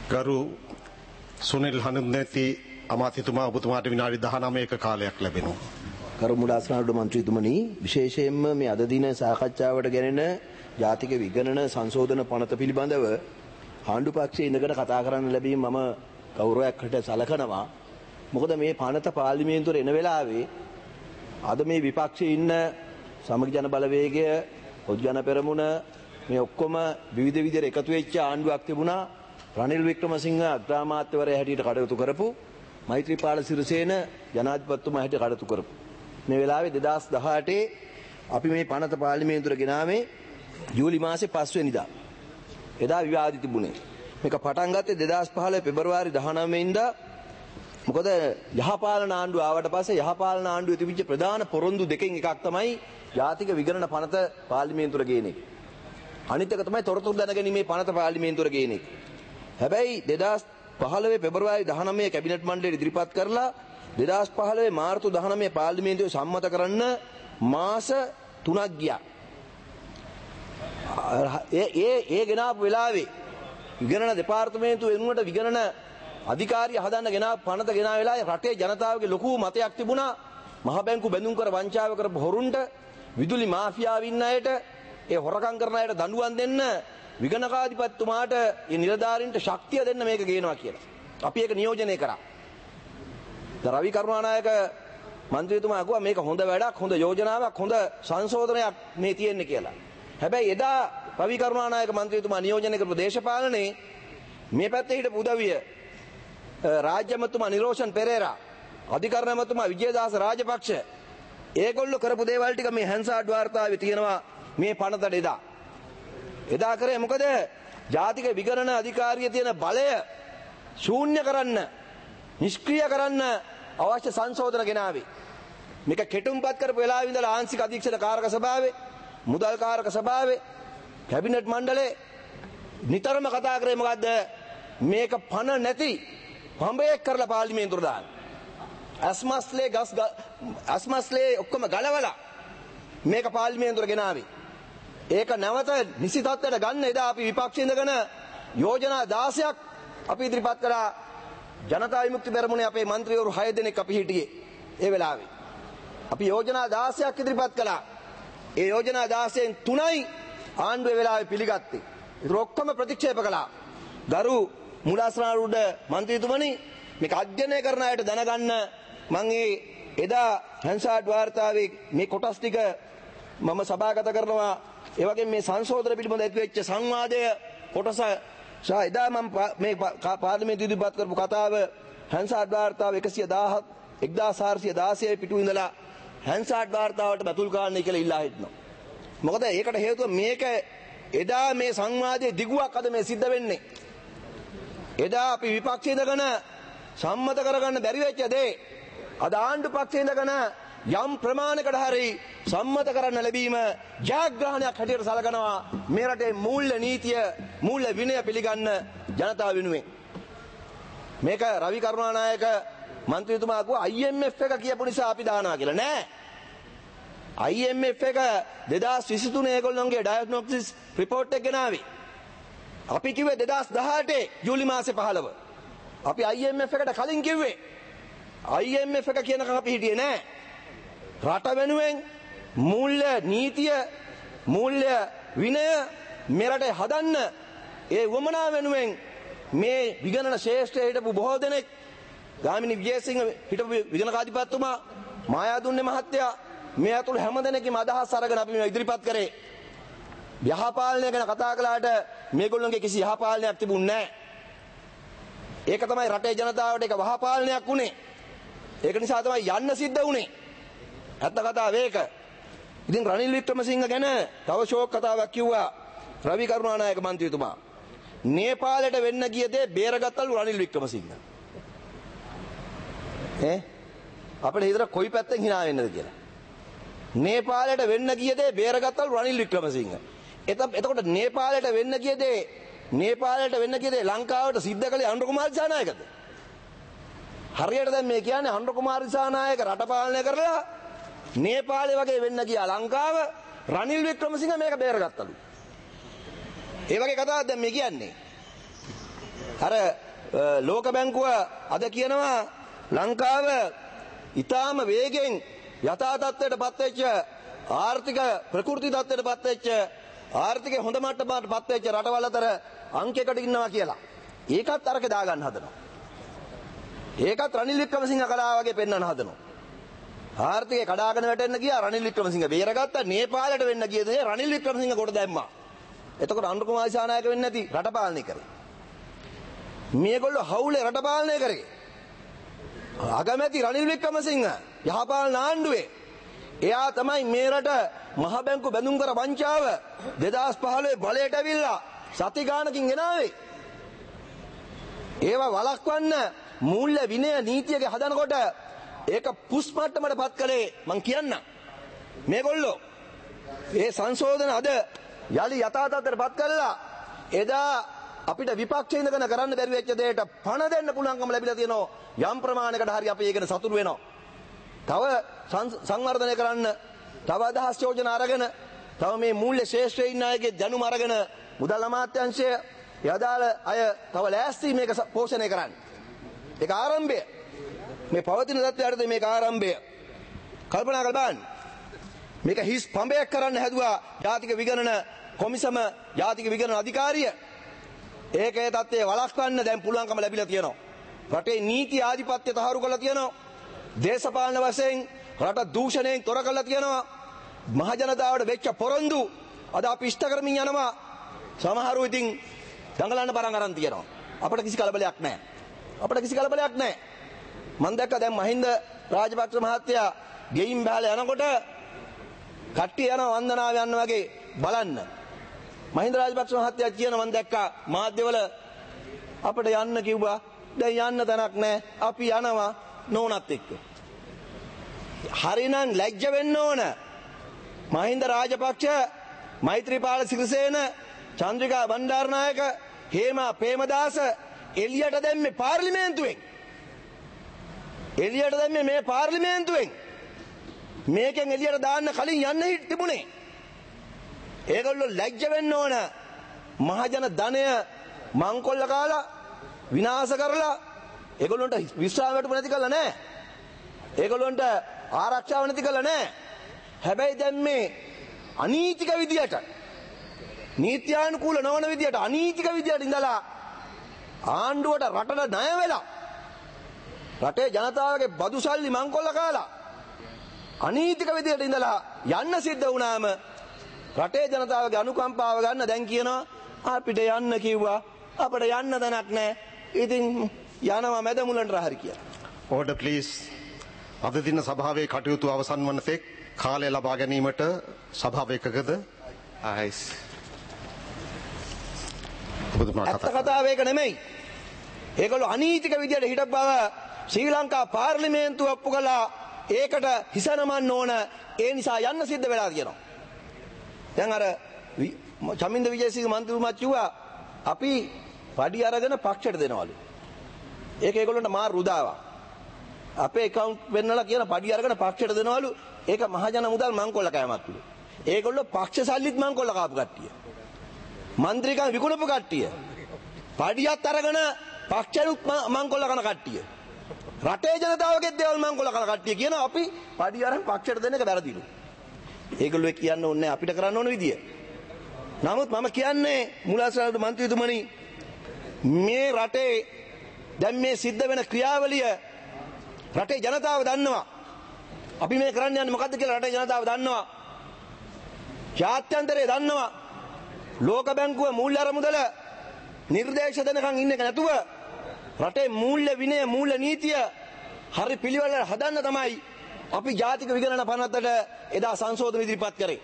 ගරු සුනිල් හනුන්නැති අමාත්‍යතුමා ඔබතුමාට විනාඩි 19ක කාලයක් ලැබෙනවා. ගරු මුලාස්නාඩු මන්ත්‍රීතුමනි, විශේෂයෙන්ම මේ අද දින සාකච්ඡාවට ගැනෙන ජාතික විගණන සංශෝධන පනත පිළිබඳව ආණ්ඩු පක්ෂයේ ඉඳගෙන කතා කරන්න ලැබීම මම ගෞරවයක් හැටියට සලකනවා. මොකද මේ පනත පාර්ලිමේන්තුවේ එන වෙලාවේ අද මේ විපක්ෂයේ ඉන්න සමගි ජන බලවේගය, පොදු ජන පෙරමුණ මේ ඔක්කොම විවිධ විදිහට එකතු වෙච්ච ආණ්ඩුවක් තිබුණා. රනිල් වික්‍රමසිංහ අග්‍රාමාත්‍යවරයා හැටියට කටයුතු කරපු, මෛත්‍රීපාල සිරිසේන ජනාධිපතිතුමා හැටියට කටයුතු කරපු. මේ වෙලාවේ 2018 අපි මේ පනත පාර්ලිමේන්තුවට ගෙනාවේ ජූලි මාසේ 5 වෙනිදා. එදා විවාදිත තිබුණේ. මේක පටන් ගත්තේ 2015 පෙබරවාරි 19 වෙනිදා. මොකද යහපාලන ආණ්ඩුව ආවට පස්සේ යහපාලන ආණ්ඩුවේ තිබිච්ච ප්‍රධාන පොරොන්දු දෙකෙන් එකක් තමයි ජාතික විගණන පනත පාර්ලිමේන්තුවට ගේන එක. අනිත් එක තමයි තොරතුරු දැනගැනීමේ පනත පාර්ලිමේන්තුවට ගේන එක. හැබැයි 2015 පෙබරවාරි 19 කැබිනට් මණ්ඩලයට ඉදිරිපත් කරලා 2015 මාර්තු 19 පාර්ලිමේන්තුවේ සම්මත කරන්න මාස 3ක් ගියා. ඒ ගෙනාපු වෙලාවේ විගණන දෙපාර්තමේන්තුව වෙනුවට විගණන අධිකාරිය හදන්න ගෙනාපු පනත ගෙනා වෙලාවේ රටේ ජනතාවගේ ලොකු මතයක් තිබුණා. මහ බැංකු බැඳුම් කර වංචාව කරපු හොරුන්ට, විදුලි මාෆියාව ඉන්න අයට, ඒ හොරකම් කරන අයට දඬුවම් දෙන්න විගණකාධිපතිතුමාට මේ නිලධාරීන්ට ශක්තිය දෙන්න මේක ගේනවා කියලා. අපි ඒක නියෝජනය කරා. රවි කරුණානායක මන්ත්‍රීතුමා අහුවා මේක හොඳ වැඩක්, හොඳ යෝජනාවක්, හොඳ සංශෝධනයක් මේ තියෙන්නේ කියලා. හැබැයි එදා රවි කරුණානායක මන්ත්‍රීතුමා නියෝජනය කරපු දේශපාලනේ මේ පැත්තේ හිටපු උදවිය රාජ්‍ය අමාත්‍යතුමා නිරෝෂන් පෙරේරා, අධිකරණ අමාත්‍යතුමා විජේදාස රාජපක්ෂ, ඒගොල්ලෝ කරපු දේවල් ටික මේ හැන්සාඩ් වාර්තාවේ තියෙනවා මේ පනතට එදා කරේ මොකද? ජාතික විගණන අධිකාරිය තියෙන බලය ශූන්‍ය කරන්න, නිෂ්ක්‍රීය කරන්න අවශ්‍ය සංශෝධන ගෙනාවේ. මේක කෙටුම්පත් කරපු වෙලාවේ ඉඳලා ආංශික අධීක්ෂක කාරක සභාවේ, මුදල් කාරක සභාවේ, කැබිනට් මණ්ඩලේ නිතරම කතා කරේ මොකද්ද? මේක පණ නැති පඹයක් කරලා පාර්ලිමේන්තුවට දාන්න. අස්මස්ලේ ඔක්කොම ගලවලා මේක පාර්ලිමේන්තුවට ගෙනාවේ. ඒක නැවත නිසි තත්ත්වයට ගන්න එදා අපි විපක්ෂයේ ඉඳගෙන යෝජනා 16ක් අපි ඉදිරිපත් කළා. ජනතා විමුක්ති පෙරමුණේ අපේ മന്ത്രിවරු 6 දෙනෙක් අපි හිටියේ ඒ වෙලාවේ. අපි යෝජනා 16ක් ඉදිරිපත් කළා. ඒ යෝජනා 16න් 3යි ආණ්ඩුවේ වෙලාවේ පිළිගත්තේ. ඒක ඔක්කොම ප්‍රතික්ෂේප කළා. ගරු මුලාස්නාරුඩ මන්ත්‍රීතුමනි, මේක අධ්‍යයනය කරන අයට දැනගන්න මම එදා හැන්සාඩ් වාර්තාවේ මේ කොටස් ටික මම සභාගත කරනවා. ඒ වගේම මේ සංශෝධන පිළිබඳ ඇතිවෙච්ච සංවාදය කොටස සහ එදා මම මේ පාර්ලිමේන්තුවේ ඉදිරිපත් කරපු කතාව හැන්සාඩ් වාර්තාව 1416 පිටු ඉඳලා හැන්සාඩ් වාර්තාවට බතුල් කාරණේ කියලා ඉල්ලා හිටනවා. මොකද ඒකට හේතුව මේක එදා මේ සංවාදයේ දිගුවක් අද මේ සිද්ධ වෙන්නේ. එදා අපි විපක්ෂයේ ඉඳගෙන සම්මත කරගන්න බැරි වෙච්ච දේ අද ආණ්ඩු පක්ෂයේ ඉඳගෙන යම් ප්‍රමාණයකට හරි සම්මත කරන්න ලැබීම ජයග්‍රහණයක් හැටියට සලකනවා මේ රටේ මූල්‍ය නීතිය, මූල්‍ය විනය පිළිගන්න ජනතාව වෙනුවෙන්. මේක රවි කරුණානායක මන්ත්‍රීතුමා කිව්වා IMF එක කියපු නිසා අපි දානවා කියලා. නෑ. IMF එක 2023 ඒගොල්ලෝගේ ඩයග්නොස්ටිස් රිපෝට් එක ගෙනාවේ. අපි කිව්වේ 2018 ජූලි මාසේ 15. අපි IMF එකට කලින් කිව්වේ. IMF එක කියනකම් අපි හිටියේ නෑ. රට වෙනුවෙන් මූල්‍ය නීතිය, මූල්‍ය විනය මේ රටේ හදන්න ඒ වමනා වෙනුවෙන් මේ විගණන ශ්‍රේෂ්ඨයේ හිටපු බොහෝ දෙනෙක්, ගාමිණී විජේසිංහ හිටපු විගණකාධිපතිතුමා, මායාදුන්නේ මහත්තයා, මේ අතුළු හැම දෙනෙක්ගේම අදහස් අරගෙන අපි මේ ඉදිරිපත් කරේ. යහපාලනය ගැන කතා කළාට මේගොල්ලෝගේ කිසි යහපාලනයක් තිබුණේ නැහැ. ඒක තමයි රටේ ජනතාවට ඒක වහපාලනයක් වුණේ. ඒක නිසා තමයි යන්න සිද්ධ වුණේ. ඇත්ත කතාව ඒක. ඉතින් රනිල් වික්‍රමසිංහ ගැන තව ෂෝක් කතාවක් කිව්වා රවි කරුණානායක මන්ත්‍රීතුමා. නේපාලයට වෙන්න ගිය දේ බේරගත්තලු රනිල් වික්‍රමසිංහ. අපිට හිතර කොයි පැත්තෙන් hina වෙන්නද කියලා. නේපාලයට වෙන්න ගිය දේ බේරගත්තලු රනිල් වික්‍රමසිංහ. එතකොට නේපාලයට වෙන්න ගිය දේ ලංකාවට සිද්ධ කළේ අනුර කුමාර දිසානායකද? හරියට දැන් මේ කියන්නේ අනුර කුමාර දිසානායක රට පාලනය කරලා නේපාලේ වගේ වෙන්න ගියා ලංකාව, රනිල් වික්‍රමසිංහ මේක බේරගත්තලු. ඒ වගේ කතාවක් දැන් මේ කියන්නේ. අර ලෝක බැංකුව අද කියනවා ලංකාව ඊටාම වේගෙන් යථා තත්ත්වයට පත්වෙච්ච ආර්ථික ප්‍රකෘති තත්ත්වයට පත්වෙච්ච ආර්ථිකයේ හොඳ මට්ටමකට පත්වෙච්ච රටවල් අතර අංකයකට ඉන්නවා කියලා. ඒකත් අරක දාගන්න හදනවා. ඒකත් රනිල් වික්‍රමසිංහ කලාව වගේ පෙන්වන්න හදනවා. ආර්ථිකය කඩාගෙන වැටෙන්න ගියා රනිල් වික්‍රමසිංහ බේරගත්තා. නේපාලයට වෙන්න ගිය දේ රනිල් වික්‍රමසිංහ කොට දැම්මා. එතකොට අනුර කුමාර දිසානායක වෙන්නේ නැති රට පාලනය කරේ. මේගොල්ලෝ හවුලේ රට පාලනය කරේ. අගමැති රනිල් වික්‍රමසිංහ යහපාලන ආණ්ඩුවේ එයා තමයි මේ රට මහ බැංකු බැඳුම් කර වංචාව 2015 බලයට ඇවිල්ලා සති ගානකින් ගෙනාවේ. ඒවා වළක්වන්න මූල්‍ය විනය නීතියක හදනකොට ඒක පුස් මට්ටමට පත් කළේ මං කියන්න. මේගොල්ලෝ ඒ සංශෝධන අද යලි යථා තත්ත්වයට පත් කළා. එදා අපිට විපක්ෂේ ඉඳගෙන කරන්න බැරි වෙච්ච දෙයට පණ දෙන්න පුළුවන්කම ලැබිලා තියෙනවා. යම් ප්‍රමාණයකට හරි අපි ඒකට සතුටු වෙනවා. තව සංවර්ධනය කරන්න තව අදහස් යෝජනා අරගෙන තව මේ මූල්‍ය ශේෂ්ත්‍රයේ ඉන්න අයගේ දැනුම අරගෙන මුදල් අමාත්‍යාංශය යදාල අය තව ලෑස්ති මේක පෝෂණය කරන්න. ඒක ආරම්භය. මේ පවතින තත්ත්වයට මේක ආරම්භය. කල්පනා කරලා බලන්න. මේක හිස් පඹයක් කරන්න හැදුවා ජාතික විගණන කොමිසම ජාතික විගණන අධිකාරිය. ඒකේ තත්ත්වය වළක්වන්න දැන් පුළුවන්කම ලැබිලා තියෙනවා. රටේ නීති ආධිපත්‍ය තහවුරු කරලා තියෙනවා. දේශපාලන වශයෙන් රට දූෂණයෙන් තොර කරලා තියෙනවා. මහ ජනතාවට වෙච්ච පොරොන්දු අද අපි ඉෂ්ට කරමින් යනවා. සමහරු ඉතින් දඟලන්න පටන් ගන්න තියෙනවා. අපිට කිසි කලබලයක් නැහැ. අපිට කිසි කලබලයක් නැහැ. මම දැක්ක දැන් මහින්ද රාජපක්ෂ මහත්තයා ගෙයින් බහලා යනකොට කට්ටිය යනවා වන්දනාව යන්න වගේ බලන්න. මහින්ද රාජපක්ෂ මහත්තයා කියන මම දැක්කා මාධ්‍යවල අපිට යන්න කිව්වා. දැන් යන්න තැනක් නැහැ. අපි යනවා නෝනත් එක්ක. හරිනම් ලැජ්ජ වෙන්න ඕන. මහින්ද රාජපක්ෂ, මෛත්‍රීපාල සිරිසේන, චන්ද්‍රිකා බණ්ඩාරනායක, හේමා ප්‍රේමදාස එළියට දැම්මේ පාර්ලිමේන්තුවෙන්. එළියට දැම්මේ මේ පාර්ලිමේන්තුවෙන්. මේකෙන් එළියට දාන්න කලින් යන්න තිබුණේ. ඒගොල්ලෝ ලැජ්ජ වෙන්න ඕන. මහජන ධනය මංකොල්ල කාලා විනාශ කරලා ඒගොල්ලන්ට විශ්‍රාමයට නැති කළා නෑ. ඒගොල්ලන්ට ආරක්ෂාව නැති කළා නෑ. හැබැයි දැන් මේ අනීතික විදියට නීත්‍යානුකූල නොවන විදියට අනීතික විදියට ඉඳලා ආණ්ඩුවට රටට ණය වෙලා රටේ ජනතාවගේ බදු සල්ලි මංකොල්ල කාලා අනීතික විදියට ඉඳලා යන්න සිද්ධ වුණාම රටේ ජනතාවගේ අනුකම්පාව ගන්න දැන් කියනවා අපිට යන්න කිව්වා අපිට යන්න තැනක් නැහැ. ඉතින් යනවා මැද මුලන්ට හරි කියලා. Order please. අද දින සභාවේ කටයුතු අවසන් වන තෙක් කාලය ලබා ගැනීමට සභාව එකකද? ආයිස්. පුදුමා කතා. ඇත්ත කතාව ඒක නෙමෙයි. ඒගොල්ලෝ අනීතික විදියට හිටපු බව ශ්‍රී ලංකා පාර්ලිමේන්තුව ඔප්පු කළා. ඒකට හිස නමන්න ඕන. ඒ නිසා යන්න සිද්ධ වෙලා තියෙනවා. දැන් අර චමින්ද විජේසිංහ මන්ත්‍රීතුමා කිව්වා අපි පඩි අරගෙන පක්ෂයට දෙනවලු. ඒක ඒගොල්ලන්ට මාර රුදාවක්. අපේ account වෙන්නලා කියන පඩි අරගෙන පක්ෂයට දෙනවලු. ඒක මහජන මුදල් මංකොල්ල කෑමක්ලු. ඒගොල්ලෝ පක්ෂ සල්ලිත් මංකොල්ල කාපු කට්ටිය. මන්ත්‍රීකම් විකුණපු කට්ටිය. පඩියත් අරගෙන පක්ෂයනුත් මංකොල්ල කන කට්ටිය. රටේ ජනතාවගේ දේවල් මංකොල්ල කන කට්ටිය කියන අපි පඩි අරන් පක්ෂයට දෙන එක වැරදිලු. ඒගොල්ලෝ කියන්න ඕනේ අපිට කරන්න ඕන විදිය. නමුත් මම කියන්නේ මුලාසරාට මන්ත්‍රීතුමනි මේ රටේ දැන් මේ සිද්ධ වෙන ක්‍රියාවලිය රටේ ජනතාව දන්නවා. අපි මේ කරන්න යන්නේ මොකද්ද කියලා රටේ ජනතාව දන්නවා. ජාත්‍යන්තරය දන්නවා. ලෝක බැංකුව මූල්‍ය අරමුදල නිර්දේශ දෙනකන් ඉන්න එක නැතුව රටේ මූල්‍ය විනය මූල්‍ය නීතිය හරි පිළිවෙල හදන්න තමයි අපි ජාතික විගණන පනතට එදා සංශෝධන ඉදිරිපත් කරේ.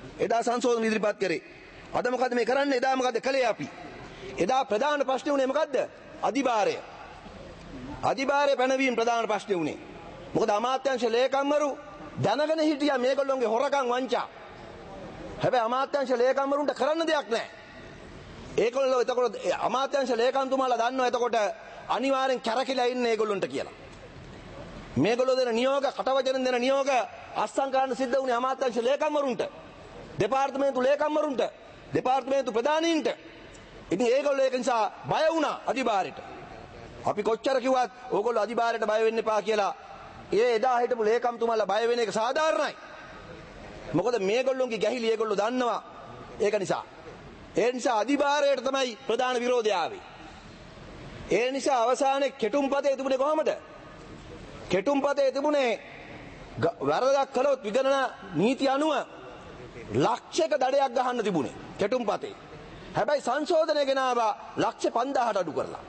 අද මොකද මේ කරන්නේ? එදා මොකද කළේ අපි? එදා ප්‍රධාන ප්‍රශ්නේ උනේ මොකද්ද? අධිභාරය. අධිභාරය පැනවීම ප්‍රධාන ප්‍රශ්නේ උනේ. මොකද අමාත්‍යාංශ ලේකම්වරු දැනගෙන හිටියා මේගොල්ලෝගේ හොරකම් වංචා. හැබැයි අමාත්‍යාංශ ලේකම්වරුන්ට කරන්න දෙයක් නැහැ. ඒගොල්ලෝ එතකොට අමාත්‍යාංශ ලේකම්තුමාලා දන්නවා එතකොට අනිවාර්යෙන් කැරකිලා ඉන්නේ ඒගොල්ලොන්ට කියලා. මේගොල්ලෝ දෙන නියෝග කටවචන දෙන නියෝග අස්සම් කරන්න සිද්ධ වුණේ අමාත්‍යාංශ ලේකම්වරුන්ට. දෙපාර්තමේන්තු ලේකම්වරුන්ට. දෙපාර්තමේන්තු ප්‍රධානීන්ට. ඉතින් ඒගොල්ලෝ ඒක නිසා බය වුණා අධිභාරයට. අපි කොච්චර කිව්වත් ඕගොල්ලෝ අධිභාරයට බය වෙන්න එපා කියලා ඒ එදා හිටපු ලේකම්තුමාලා බය වෙන එක සාධාරණයි. මොකද මේගොල්ලෝගේ ගැහිලි ඒගොල්ලෝ දන්නවා. ඒක නිසා. ඒ නිසා අධිභාරයට තමයි ප්‍රධාන විරෝධය ආවේ. ඒ නිසා අවසානයේ කෙටුම්පතේ තිබුණේ කොහමද? කෙටුම්පතේ තිබුණේ වැරදක් කළොත් විගණන නීති අනුව ලක්ෂයක දඩයක් ගහන්න තිබුණේ කෙටුම්පතේ. හැබැයි සංශෝධනය ගෙනාවා ලක්ෂ 5000ට අඩු කරලා.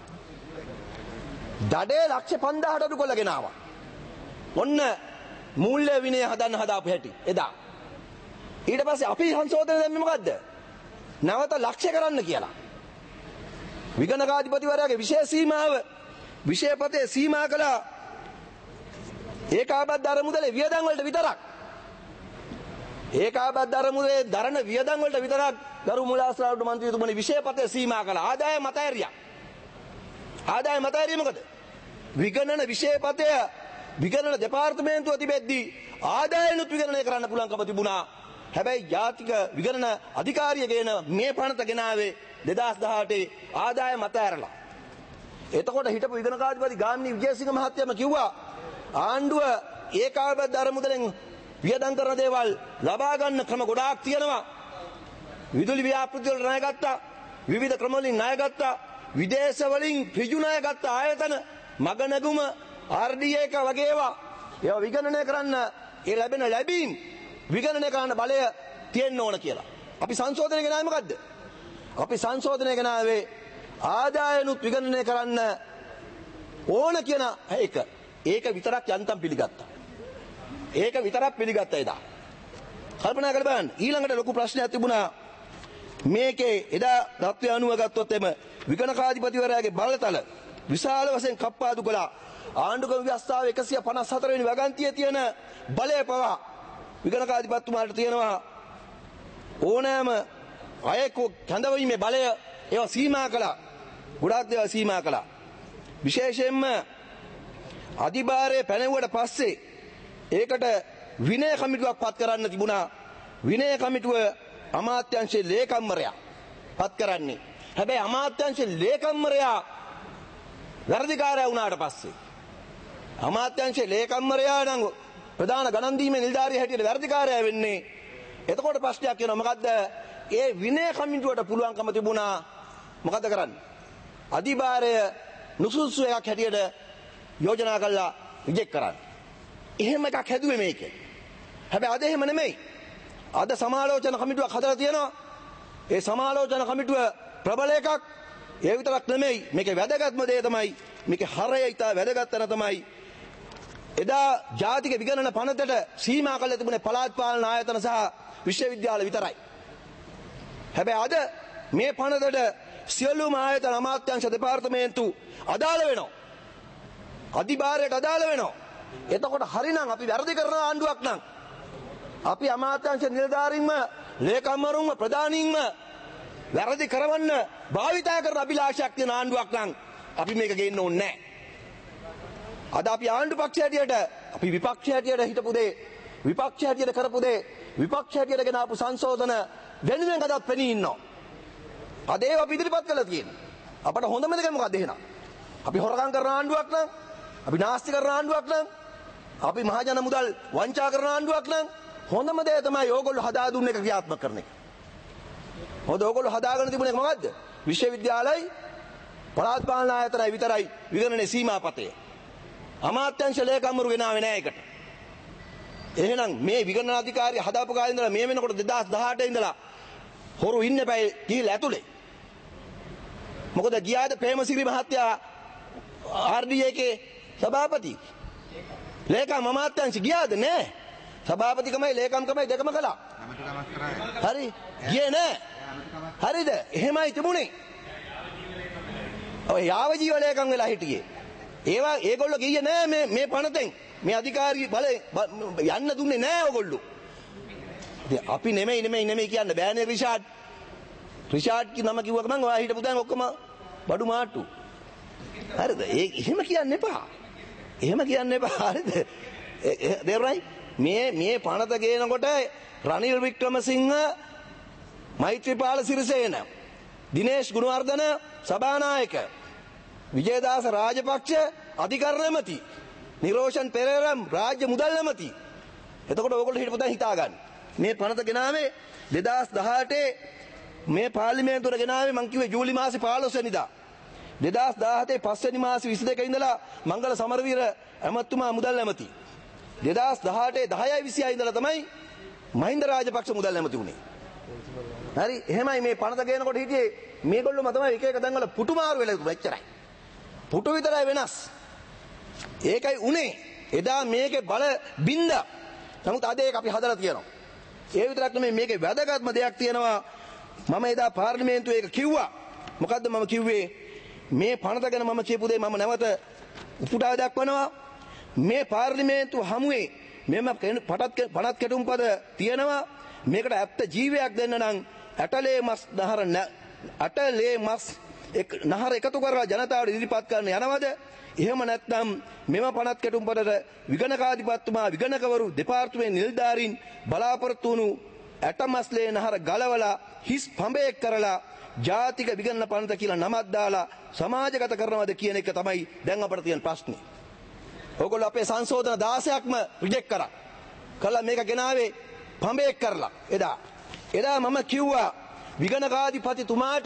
දඩේ ලක්ෂ 5000ට අඩු කරලා ගෙනාවා. ඔන්න මූල්‍ය විනය හදන්න හදාපු හැටි එදා. ඊට පස්සේ අපි සංශෝධනය දැම්මේ මොකද්ද? නැවත ලක්ෂ කරන්න කියලා. විගණකාධිපතිවරයාගේ විශේෂ සීමාව විශේෂපතේ සීමා කළා ඒකාබද්ධ අරමුදලේ වියදම් වලට විතරක්. ඒකාබද්ධ අරමුදලේ දරන වියදම් වලට විතරක් ගරු මුලාස්ලාවට මන්ත්‍රීතුමනි විශේෂපතේ සීමා කළා. ආදාය මත ඇරියා. ආදාය මත ඇරිය මොකද? විගණන විශේෂපතය විගණන දෙපාර්තමේන්තුව තිබෙද්දී ආදායනුත් විගණනය කරන්න පුළුවන්කම තිබුණා. හැබැයි ජාතික විගණන අධිකාරිය ගේන මේ පනත ගෙනාවේ 2018 ආදාය මත ඇරලා. එතකොට හිටපු විගණකාධිපති ගාමිණී විජේසිංහ මහත්තයම කිව්වා ආණ්ඩුව ඒකාබද්ධ අරමුදලෙන් වියදම් කරන දේවල් ලබා ගන්න ක්‍රම ගොඩාක් තියෙනවා. විදුලි ව්‍යාපෘති වල ණය ගත්තා, විවිධ ක්‍රම වලින් ණය ගත්තා, විදේශ වලින් ඍජු ණය ගත්ත ආයතන, මගනගුම, RD එක වගේ ඒවා විගණනය කරන්න ඒ ලැබෙන ලැබීම් විගණනය කරන්න බලය තියෙන්න ඕන කියලා. අපි සංශෝධනය ගෙනාවේ මොකද්ද? අපි සංශෝධනය ගෙනාවේ ආදායනුත් විගණනය කරන්න ඕන කියන එක. ඒක විතරක් යන්තම් පිළිගත්තා. ඒක විතරක් පිළිගත්තා එදා. කල්පනා කරලා බලන්න. ඊළඟට ලොකු ප්‍රශ්නයක් තිබුණා. මේකේ එදා තත්ත්වය අනුව ගත්තොත් එම විගණකාධිපතිවරයාගේ බලතල විශාල වශයෙන් කප්පාදු කළා. ආණ්ඩුක්‍රම ව්‍යවස්ථාව 154 වෙනි වගන්තියේ තියෙන බලය පවා විගණකාධිපතිතුමාට තියෙනවා. ඕනෑම අයෙක් කැඳවීමේ බලය ඒවා සීමා කළා. ගොඩාක් දේවල් සීමා කළා. විශේෂයෙන්ම අධිභාරයේ පැනෙවුවට පස්සේ ඒකට විනය කමිටුවක් පත් කරන්න තිබුණා. විනය කමිටුව අමාත්‍යාංශයේ ලේකම්වරයා පත් කරන්නේ. හැබැයි අමාත්‍යාංශයේ ලේකම්වරයා වැරදිකාරයා වුණාට පස්සේ අමාත්‍යාංශයේ ලේකම්වරයා නම් ප්‍රධාන ගණන් දීමේ නිලධාරිය හැටියට වැරදිකාරයා වෙන්නේ. එතකොට ප්‍රශ්නයක් වෙනවා. මොකද්ද? ඒ විනය කමිටුවට පුළුවන්කම තිබුණා මොකද කරන්නේ? අධිභාරය නුසුසු එකක් හැටියට යෝජනා කළා රිජෙක්ට් කරන්න. එහෙම එකක් හැදුවේ මේකේ. හැබැයි අද එහෙම නෙමෙයි. අද සමාලෝචන කමිටුවක් හදලා තියෙනවා. ඒ සමාලෝචන කමිටුව ප්‍රබල එකක්. ඒ විතරක් නෙමෙයි. මේකේ වැදගත්ම දේ තමයි මේකේ හරය ඉතා වැදගත් තැන තමයි එදා ජාතික විගණන පනතට සීමා කළ තිබුණේ පළාත් පාලන ආයතන සහ විශ්වවිද්‍යාල විතරයි. හැබැයි අද මේ පනතට සියලුම ආයතන අමාත්‍යාංශ දෙපාර්තමේන්තු අදාළ වෙනවා. අධිභාරයට අදාළ වෙනවා. එතකොට හරිනම් අපි වැරදි කරන ආණ්ඩුවක් නම් අපි අමාත්‍යාංශ නිලධාරීන්ම ලේකම්වරුන්ම ප්‍රධානීන්ම වැරදි කරවන්න භාවිතා කරන අභිලාෂයක් තියෙන ආණ්ඩුවක් නම් අපි මේක ගේන්න ඕනේ නැහැ. අද අපි ආණ්ඩු පක්ෂ හැටියට අපි විපක්ෂ හැටියට හිටපු දේ විපක්ෂ හැටියට කරපු දේ විපක්ෂ හැටියට ගෙන ආපු සංශෝධන වෙනුවෙන් කතාත් පෙනී ඉන්නවා. අද ඒවා අපි ඉදිරිපත් කළා තියෙනවා. අපට හොඳම දේ මොකක්ද එහෙනම්? අපි හොරකම් කරන ආණ්ඩුවක් නම් අපි නාස්ති කරන ආණ්ඩුවක් නම් අපි මහජන මුදල් වංචා කරන ආණ්ඩුවක් නම් හොඳම දේ තමයි ඕගොල්ලෝ හදා දුන්න එක ක්‍රියාත්මක කරන එක. හොඳ ඕගොල්ලෝ හදාගෙන තිබුණේ මොකද්ද? විශ්වවිද්‍යාලයි පළාත් පාලන ආයතනයි විතරයි විගණනයේ සීමාපතය. අමාත්‍යාංශ ලේකම්වරු ගෙනාවේ නැහැ ඒකට. එහෙනම් මේ විගණන අධිකාරිය හදාපු කාලේ ඉඳලා මේ වෙනකොට 2018 ඉඳලා හොරු ඉන්න බෑ ගිහිල්ලා ඇතුලේ. මොකද ගියාද ප්‍රේමසිරි මහත්තයා RD එකේ සභාපති. ලේකම් අමාත්‍යාංශ ගියාද නෑ. සභාපතිකමයි ලේකම්කමයි දෙකම කළා. හරි ගියේ නෑ. හරිද? එහෙමයි තිබුණේ. ඔය යාවජීව ලේකම් වෙලා හිටියේ. ඒවා ඒගොල්ලෝ ගියේ නෑ මේ පනතෙන්. මේ අධිකාරී බලේ යන්න දුන්නේ නෑ ඕගොල්ලෝ. අපි නෙමෙයි කියන්න බෑනේ රිෂාඩ්. රිෂාඩ් කි නම කිව්ව ගමන් ඔයා හිටපු දැන් ඔක්කොම බඩු මාට්ටු. හරිද? එහෙම කියන්න එපා. එහෙම කියන්න එපා. හරිද? දෙරයි මේ පනත ගේනකොට රනිල් වික්‍රමසිංහ මෛත්‍රීපාල සිරිසේන දිනේෂ් ගුණවර්ධන සභානායක, විජේදාස රාජපක්ෂ අධිකරණ ඇමති, නිරෝෂන් පෙරේරා රාජ්‍ය මුදල් ඇමති. එතකොට ඕගොල්ලෝ හිටපොතෙන් හිතා ගන්න. මේ පනත ගෙනාවේ 2018 මේ පාර්ලිමේන්තුවට ගෙනාවේ මං කිව්වේ ජූලි මාසේ 15 වෙනිදා. 2017 පස්වෙනි මාසේ 22 ඉඳලා මංගල සමරවීර ඇමතුමා මුදල් ඇමති. 2018 10යි 26 ඉඳලා තමයි මහින්ද රාජපක්ෂ මුදල් ඇමති වුණේ. හරි එහෙමයි මේ පනත ගේනකොට හිටියේ මේගොල්ලෝම තමයි එක එක තැන්වල පුටු මාරු වෙලා තිබුණා එච්චරයි. පුටු විතරයි වෙනස්. ඒකයි උනේ. එදා මේකේ බල බින්ද. නමුත් අද ඒක අපි හදලා තියෙනවා. ඒ විතරක් නෙමෙයි මේකේ වැදගත්ම දෙයක් තියෙනවා. මම එදා පාර්ලිමේන්තුවේ ඒක කිව්වා. මොකද්ද මම කිව්වේ? මේ පනත ගැන මම කියපු දේ මම නැවත උපුටා දක්වනවා. මේ පාර්ලිමේන්තුව හමුවේ මෙම පනත් කෙටුම්පද තියෙනවා. මේකට ඇත්ත ජීවයක් දෙන්න නම් ඇටලේ මස් නහර එකතු කරලා ජනතාවට ඉදිරිපත් කරන්න යනවද? එහෙම නැත්නම් මෙම පනත් කෙටුම්පදට විගණකාධිපතිතුමා විගණකවරු දෙපාර්තමේන්තු නිලධාරීන් බලාපොරොත්තු වුණු ඇටමස්ලේ නහර ගලවලා හිස් පඹයක් කරලා ජාතික විගණන පනත කියලා නමක් දාලා සමාජගත කරනවද කියන එක තමයි දැන් අපිට තියෙන ප්‍රශ්නේ. ඕගොල්ලෝ අපේ සංශෝධන 16ක්ම රිජෙක්ට් කරා. කළා මේක ගෙනාවේ පඹයක් කරලා. එදා මම කිව්වා විගණකාධිපතිතුමාට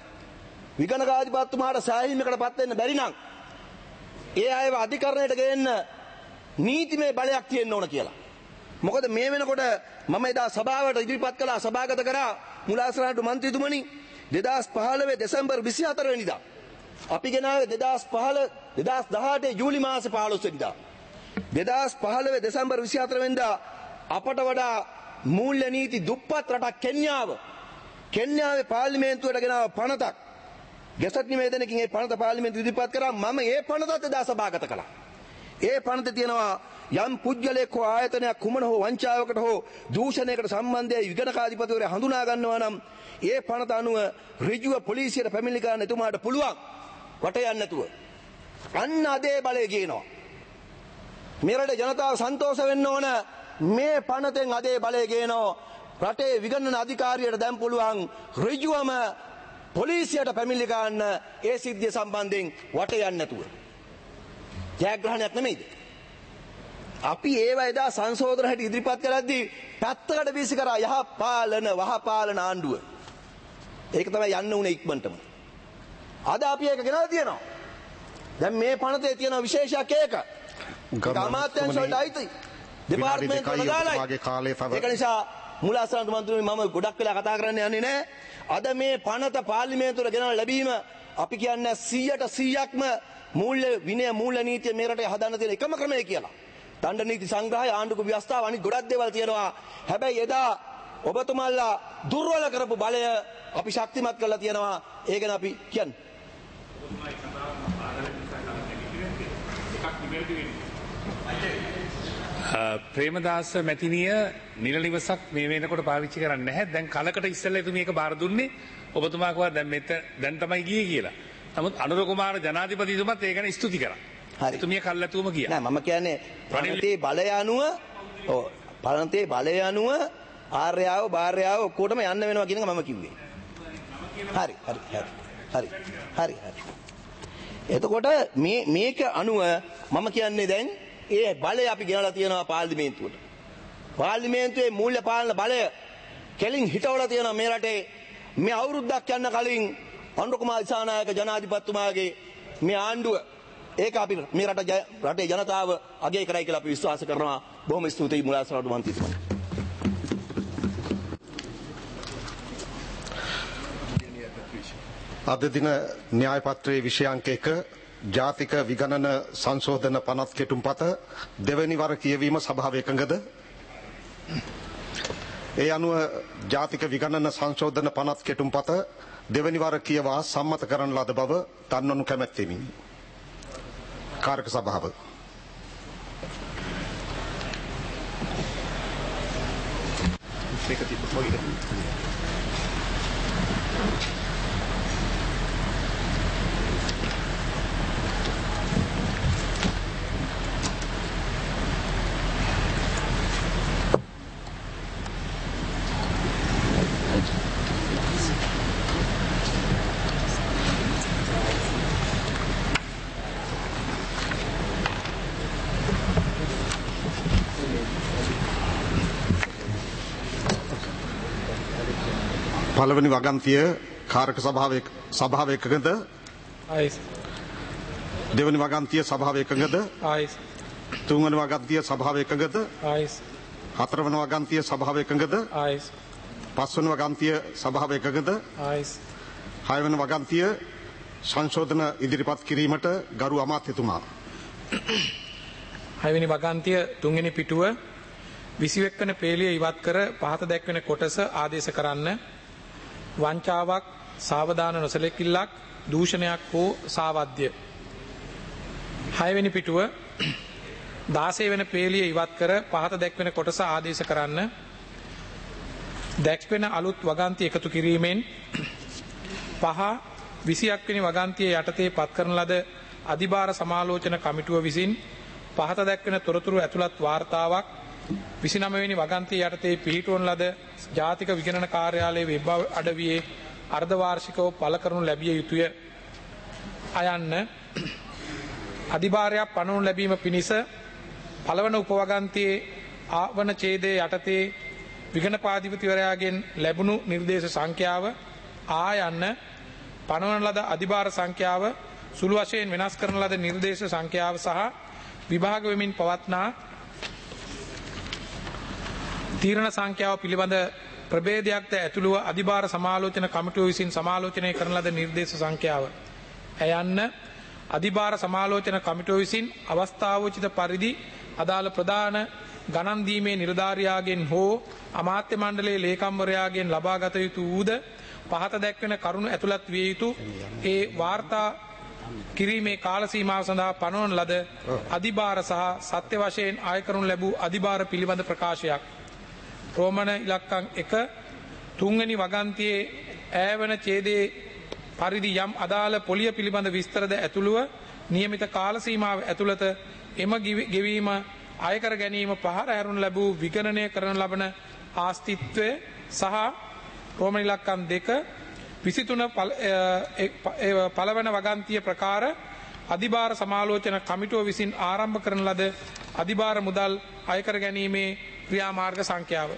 සෑහීමකටපත් වෙන්න බැරි නම් ඒ අයව අධිකරණයට ගේන්න නීතිමය බලයක් තියෙන්න ඕන කියලා. මොකද මේ වෙනකොට මම එදා සභාවට ඉදිරිපත් කළා, සභාගත කරා මුලාසරාණ්ඩු මන්ත්‍රීතුමනි 2015 දෙසැම්බර් 24 වෙනිදා. අපි ගෙනාවේ 2018 ජූලි මාසේ 15 වෙනිදා. 2015 දෙසැම්බර් 24 වෙනිදා අපට වඩා මූල්‍ය නීති දුප්පත් රටක් කෙන්යාවේ පාර්ලිමේන්තුවට ගෙනාව පනතක්. ගැසට් නිවේදනයකින් ඒ පනත පාර්ලිමේන්තුව ඉදිරිපත් කරා. මම ඒ පනතත් එදා සභාගත කළා. ඒ පනතේ තියෙනවා යම් පුජ්‍යලයක් හෝ ආයතනයක් කුමන හෝ වංචාවකට හෝ දූෂණයකට සම්බන්ධයි විගණකාධිපතිවරයා හඳුනා ගන්නවා නම් ඒ පනත අනුව ඍජුව පොලිසියට පැමිණිලි කරන්න එතුමාට පුළුවන් වට යන්න නැතුව. අන්න අදේ බලය ගේනවා. මේ රටේ ජනතාව සන්තෝෂ වෙන්න ඕන. මේ පනතෙන් අදේ බලය ගේනවා. රටේ විගණන අධිකාරියට දැන් පුළුවන් ඍජුවම පොලිසියට පැමිණිලි ගන්න ඒ සිද්ධිය සම්බන්ධයෙන් වට යන්න නැතුව. ජයග්‍රහණයක් නෙමෙයිද? අපි ඒව එදා සංශෝධන හැටි ඉදිරිපත් කරද්දී පැත්තකට වීසි කරා වහපාලන ආණ්ඩුව. ඒක තමයි යන්න උනේ ඉක්මනටම. අද අපි ඒක ගෙනලා තියෙනවා. දැන් මේ පනතේ තියෙන විශේෂයක් ඒක. අමාත්‍යාංශ වලට අයිති. දෙපාර්තමේන්තු වල දාලා. ඒක නිසා මුලාසරාණ්ඩු මන්ත්‍රීතුමනි මම ගොඩක් වෙලා කතා කරන්න යන්නේ නැහැ. අද මේ පනත පාර්ලිමේන්තුවට ගෙනලා ලැබීම අපි කියන්නේ 100%ක්ම මූල්‍ය නීතිය මේ රටේ හදන්න තියෙන එකම ක්‍රමය කියලා. දණ්ඩ නීති සංග්‍රහය, ආණ්ඩුක ව්‍යවස්ථාව අනිත් ගොඩක් දේවල් තියෙනවා. හැබැයි එදා ඔබතුමාලා දුර්වල කරපු බලය අපි ශක්තිමත් කරලා තියෙනවා. ඒ ගැන අපි කියන්නේ. ප්‍රේමදාස මැතිනිය නිල නිවසක් මේ වෙනකොට පාවිච්චි කරන්නේ නැහැ. දැන් කලකට ඉස්සෙල්ලා එතුමිය මේක බාර දුන්නේ. ඔබතුමා කිව්වා දැන් තමයි ගියේ කියලා. නමුත් අනුර කුමාර ජනාධිපතිතුමත් ඒ ගැන ස්තුති කරා. හරි. එතුමිය කල්ැතුම ගියා. නෑ මම කියන්නේ පනතේ බලය අනුව ආර්යාව භාර්යාව ඔක්කොටම යන්න වෙනවා කියන එක මම කිව්වේ. හරි. එතකොට මේක අනුව මම කියන්නේ දැන් ඒ බලය අපි ගෙනලා තියෙනවා පාර්ලිමේන්තුවට. පාර්ලිමේන්තුවේ මූල්‍ය පාලන බලය කෙලින් හිටවලා තියෙනවා මේ රටේ. මේ අවුරුද්දක් යන්න කලින් අනුර කුමාර දිසානායක ජනාධිපතිතුමාගේ මේ ආණ්ඩුව ඒක අපි මේ රටේ ජනතාව අගය කරයි කියලා අපි විශ්වාස කරනවා. බොහොම ස්තුතියි මුලාසරාණ්ඩු මන්ත්‍රීතුමනි. අද දින න්‍යාය පත්‍රයේ විෂය අංක 1 ජාතික විගණන සංශෝධන පනත් කෙටුම්පත දෙවැනි වර කියවීම සභාව එකඟද? ඒ අනුව ජාතික විගණන සංශෝධන පනත් කෙටුම්පත දෙවැනි වර කියවා සම්මත කරන ලද බව දන්වනු කැමැත්තෙමි. කාර්ක සභාව. පළවෙනි වගන්තිය කාරක සභාව එකඟද? ආයිස්. දෙවැනි වගන්තිය සභාව එකඟද? ආයිස්. තුන්වෙනි වගන්තිය සභාව එකඟද? ආයිස්. හතරවෙනි වගන්තිය සභාව එකඟද? ආයිස්. පස්වෙනි වගන්තිය සභාව එකඟද? ආයිස්. හයවෙනි වගන්තිය සංශෝධන ඉදිරිපත් කිරීමට ගරු අමාත්‍යතුමා. හයවෙනි වගන්තිය තුන්වෙනි පිටුව 21 වන පේලිය ඉවත් කර පහත දැක්වෙන කොටස ආදේශ කරන්න. වංචාවක්, සාවධාන නොසැලකිල්ලක්, දූෂණයක් හෝ සාවද්‍ය. 6 වෙනි පිටුව 16 වෙනි පේලිය ඉවත් කර පහත දැක්වෙන කොටස ආදේශ කරන්න. දැක්වෙන අලුත් වගන්ති එකතු කිරීමෙන් 21 වෙනි වගන්තිය යටතේ පත් කරන ලද අධිභාර සමාලෝචන කමිටුව විසින් පහත දැක්වෙන තොරතුරු ඇතුළත් වාර්තාවක් 29 වෙනි වගන්තිය යටතේ පිහිටුවන ලද ජාතික විගණන කාර්යාලයේ වෙබ් අඩවියේ අර්ධවාර්ෂිකව පළ කරනු ලැබිය යුතුය. අයන්න අධිභාරයක් පනවනු ලැබීම පිණිස පළවන උපවගන්තියේ ආවන ඡේදයේ යටතේ විගණපාධිපතිවරයාගෙන් ලැබුණු නිර්දේශ සංඛ්‍යාව ආයන්න පනවන ලද අධිභාර සංඛ්‍යාව සුළු වශයෙන් වෙනස් කරන ලද නිර්දේශ සංඛ්‍යාව සහ විභාග වෙමින් පවත්නා තීරණ සංඛ්‍යාව පිළිබඳ ප්‍රභේදයක්ද ඇතුළුව අධිභාර සමාලෝචන කමිටුව විසින් සමාලෝචනය කරන ලද නිර්දේශ සංඛ්‍යාව. එයන්න අධිභාර සමාලෝචන කමිටුව විසින් අවස්ථාවෝචිත පරිදි අදාළ ප්‍රධාන ගණන් දීමේ නිලධාරියාගෙන් හෝ අමාත්‍ය මණ්ඩලයේ ලේකම්වරයාගෙන් ලබාගත යුතු වූද පහත දැක්වෙන කරුණු ඇතුළත් විය යුතු ඒ වාර්තා කිරීමේ කාල සීමාව සඳහා පනවන ලද අධිභාර සහ සත්‍ය වශයෙන් ආය කරනු ලැබූ අධිභාර පිළිබඳ ප්‍රකාශයක්. රෝමන ඉලක්කම් 1 තුන්වෙනි වගන්තියේ ඈවන ඡේදයේ පරිදි යම් අදාළ පොලිය පිළිබඳ විස්තරද ඇතුළුව નિયમિત කාල සීමාව ඇතුළත එම ගෙවීම අයකර ගැනීම පහර හැරුණු ලැබූ විගණනය කරන ලබන ආස්තිත්වය සහ රෝමන ඉලක්කම් 2 23 පළවන වගන්තිය ප්‍රකාර අධිභාර සමාලෝචන කමිටුව විසින් ආරම්භ කරන ලද අධිභාර මුදල් අයකර ගැනීමේ ක්‍රියාමාර්ග සංඛ්‍යාව.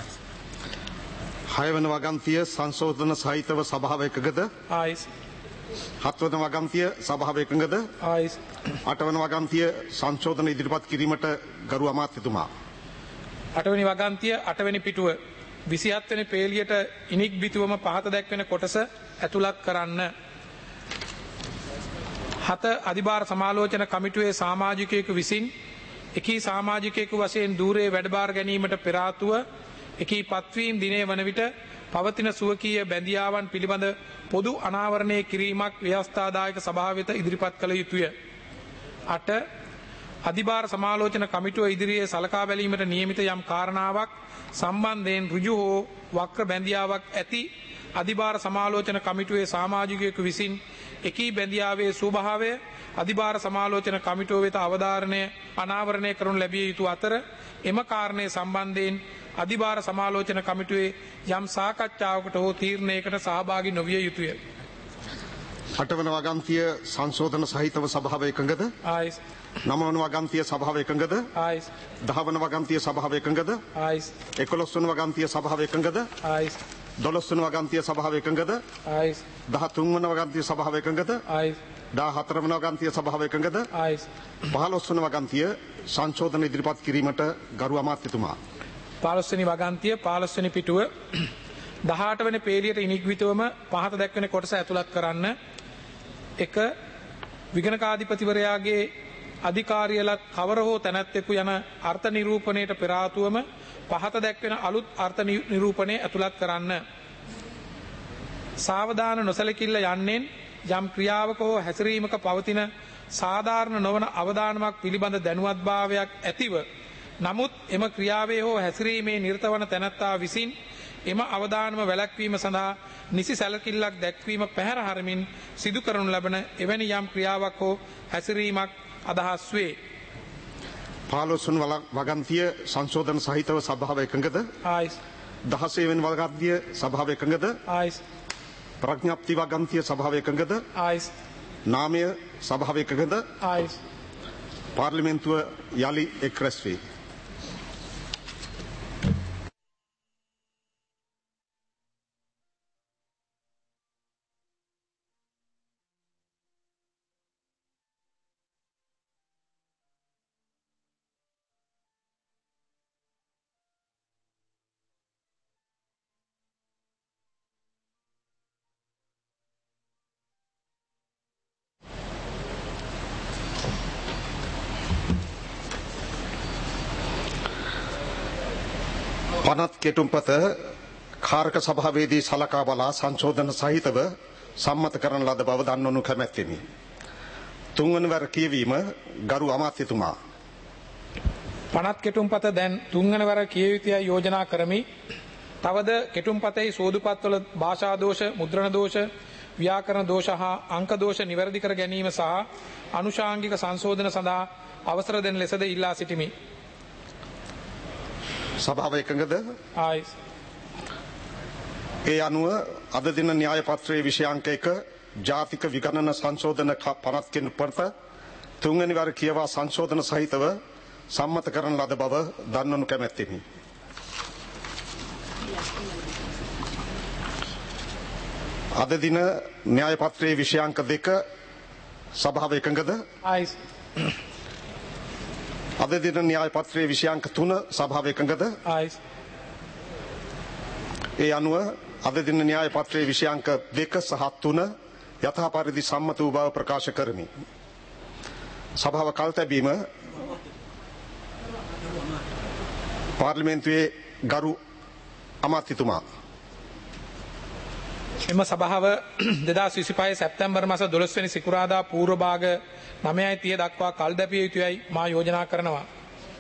6 වන වගන්තිය සංශෝධන සහිතව සභාව එකඟද? ආයිස්. 7 වන වගන්තිය සභාව එකඟද? ආයිස්. 8 වන වගන්තිය සංශෝධන ඉදිරිපත් කිරීමට ගරු අමාත්‍යතුමා. 8 වෙනි වගන්තිය 8 වෙනි පිටුව 27 වෙනි පේලියට ඉනික් බිතුවම පහත දැක්වෙන කොටස ඇතුළත් කරන්න. 7 අධිභාර සමාලෝචන කමිටුවේ සමාජිකයෙකු විසින් එකී සමාජිකයෙකු වශයෙන් ධූරයේ වැඩබාර ගැනීමට පෙර ආතුව එකී පත්වීම් දිනය වන විට පවතින සුවකීය බැඳියාවන් පිළිබඳ පොදු අනාවරණය කිරීමක් ව්‍යවස්ථාදායක සභාව වෙත ඉදිරිපත් කළ යුතුය. 8 අධිභාර සමාලෝචන කමිටුව ඉදිරියේ සලකා බැලීමට නියමිත යම් කාරණාවක් සම්බන්ධයෙන් ඍජු හෝ වක්‍ර බැඳියාවක් ඇති අධිභාර සමාලෝචන කමිටුවේ සමාජිකයෙකු විසින් එකී බැඳියාවේ ස්වභාවය අධිභාර සමාලෝචන කමිටුව වෙත අනාවරණය කරනු ලැබිය යුතු අතර එම කාරණය සම්බන්ධයෙන් අධිභාර සමාලෝචන කමිටුවේ යම් සාකච්ඡාවකට හෝ තීරණයකට සහභාගී නොවිය යුතුය. 8 වන වගන්තිය සංශෝධන සහිතව සභාව එකඟද? ආයිස්. 9 වන වගන්තිය සභාව එකඟද? ආයිස්. 10 වන වගන්තිය සභාව එකඟද? ආයිස්. 11 වන වගන්තිය සභාව එකඟද? ආයිස්. 12 වන වගන්තිය සභාව එකඟද? ආයිස්. 13 වන වගන්තිය සභාව එකඟද? ආයිස්. 14 වන වගන්තිය සභාව එකඟද? ආයිස්. 15 වන වගන්තිය සංශෝධන ඉදිරිපත් කිරීමට ගරු අමාත්‍යතුමා. 15 වෙනි වගන්තිය 15 වෙනි පිටුව 18 වෙනි පේලියට ඉනිග්විතවම පහත දැක්වෙන කොටස ඇතුළත් කරන්න. 1 විගණකාධිපතිවරයාගේ අධිකාරියලත් කවර හෝ තැනැත්තෙකු යන අර්ථ නිරූපණයට පෙර ආතුවම පහත දැක්වෙන අලුත් අර්ථ නිරූපණය ඇතුළත් කරන්න. සාවධාන නොසැලකිල්ල යන්නෙන් යම් ක්‍රියාවක හෝ හැසිරීමක පවතින සාධාරණ නොවන අවදානමක් පිළිබඳ දැනුවත්භාවයක් ඇතිව නමුත් එම ක්‍රියාවේ හෝ හැසිරීමේ නිරත වන තැනැත්තා විසින් එම අවදානම වැළැක්වීම සඳහා නිසි සැලකිල්ලක් දැක්වීම පැහැර හරමින් සිදු කරනු ලබන එවැනි යම් ක්‍රියාවක් හෝ හැසිරීමක් අදහස් වේ. 15 වන වගන්තිය සංශෝධන සහිතව සභාව එකඟද? ආයිස්. 16 වෙනි වගන්තිය සභාව එකඟද? ආයිස්. ප්‍රඥප්ති වගන්තිය සභාව එකඟද? ආයිස්. නාමය සභාව එකඟද? ආයිස්. පාර්ලිමේන්තුව යලි එක් රැස් වේ. පනත් කෙටුම්පත කාරක සභාවේදී සලකා බලා සංශෝධන සහිතව සම්මත කරන ලද බව දන්වනු කැමැත්තෙමි. තුන්වන වර කියවීම ගරු අමාත්‍යතුමා. පනත් කෙටුම්පත දැන් තුන්වන වර කිය යුතුයයි යෝජනා කරමි. තවද කෙටුම්පතෙහි සෝදුපත්වල භාෂා දෝෂ, මුද්‍රණ දෝෂ, ව්‍යාකරණ දෝෂ හා අංක දෝෂ නිවැරදි කර ගැනීම සහ අනුශාංගික සංශෝධන සඳහා අවසර දෙන ලෙසද ඉල්ලා සිටිමි. සභාව එකඟද? ආයි ඒ අනුව අද දින න්‍යාය පත්‍රයේ විෂයාංක 1 ජාතික විගණන සංශෝධන පනත් කෙටුම්පත තුන්වැනි වර කියවා සංශෝධන සහිතව සම්මත කරන ලද බව දන්වනු කැමැත්තෙමි. අද දින න්‍යාය පත්‍රයේ විෂයාංක 2 සභාව එකඟද? ආයි අද දින න්‍යාය පත්‍රයේ විෂයාංක 3 සභාව එකඟද? ආයි ඒ අනුව අද දින න්‍යාය පත්‍රයේ විෂයාංක 2 සහ 3 යථා පරිදි සම්මත වූ බව ප්‍රකාශ කරමි. සභාව කල් තැබීම පාර්ලිමේන්තුවේ ගරු අමාත්‍යතුමා. එම සභාව 2025 සැප්තැම්බර් මාස 12 වෙනි සිකුරාදා පූර්ව භාග 9:30 දක්වා කල් දැපිය යුතුයයි මා යෝජනා කරනවා.